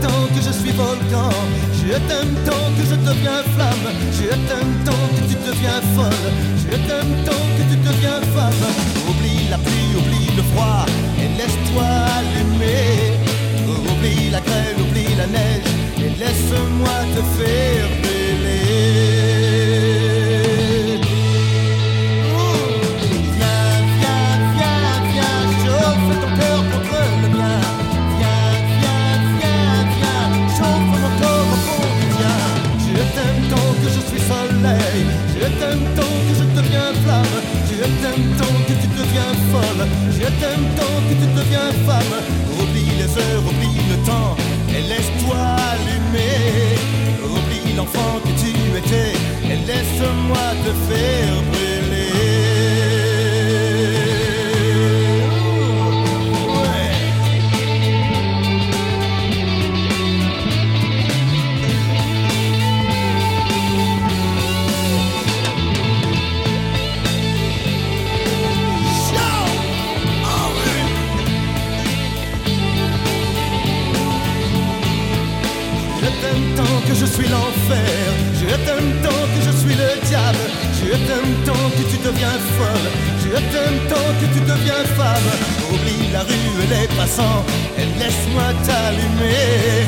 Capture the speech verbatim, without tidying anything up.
tant que je suis volcan. Je t'aime tant que je deviens flamme. Je t'aime tant que tu deviens folle. Je t'aime tant que tu deviens femme. Oublie la pluie, oublie le froid et laisse-toi allumer. Oublie la grêle, oublie la neige et laisse-moi te faire brûler. Je t'aime tant que je deviens flamme. Je t'aime tant que tu deviens folle. Je t'aime tant que tu deviens femme. Oublie les heures, oublie le temps et laisse-toi allumer. Oublie l'enfant que tu étais et laisse-moi te faire brûler. Que je suis l'enfer, je t'aime tant que je suis le diable, je t'aime tant que tu deviens folle, je t'aime tant que tu deviens femme. Oublie la rue et les passants et laisse-moi t'allumer.